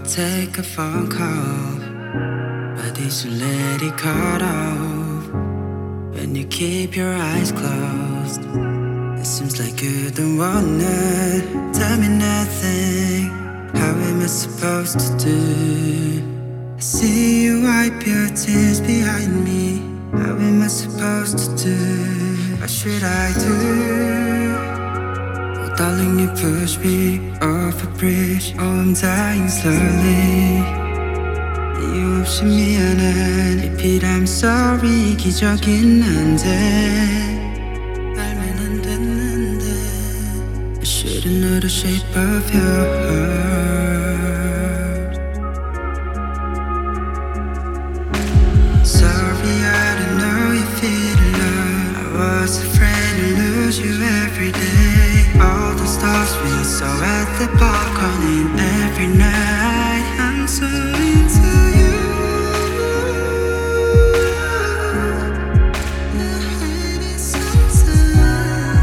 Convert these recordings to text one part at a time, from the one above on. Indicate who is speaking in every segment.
Speaker 1: take a phone call, but you should let it cut off. When you keep your eyes closed, it seems like you don't wanna tell me nothing. How am I supposed to do? I see you wipe your tears behind me. How am I supposed to do? What should I do? Oh, darling, you push me off a bridge. Oh, I'm dying slowly. 이유 없이 미안한 repeat I'm sorry. 기적인 안 돼. 알면 안 됐는데. I shouldn't know the shape of your heart. Sorry, I don't know you feel love. I was afraid to lose you every day. All the stars we saw at the balcony every night. I'm so into you. I hate it sometimes.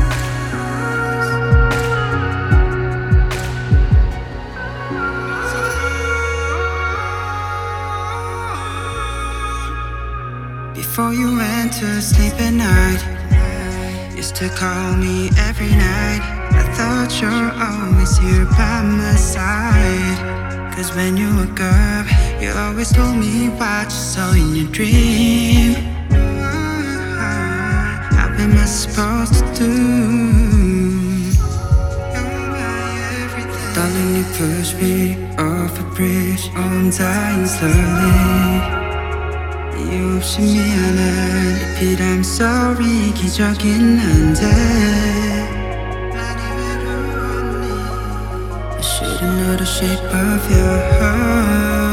Speaker 1: Before you went to sleep at night, used to call me every night. I thought you're always here by my side. Cause when you woke up, you always told me what you saw in your dream. How am I supposed to do? You're my everything. Darling, you push me off a bridge. Oh, I'm dying slowly. 이유 없이 미안한 repeat I'm sorry. 기적인 안 돼. 많이 외로웠니? I shouldn't know the shape of your heart.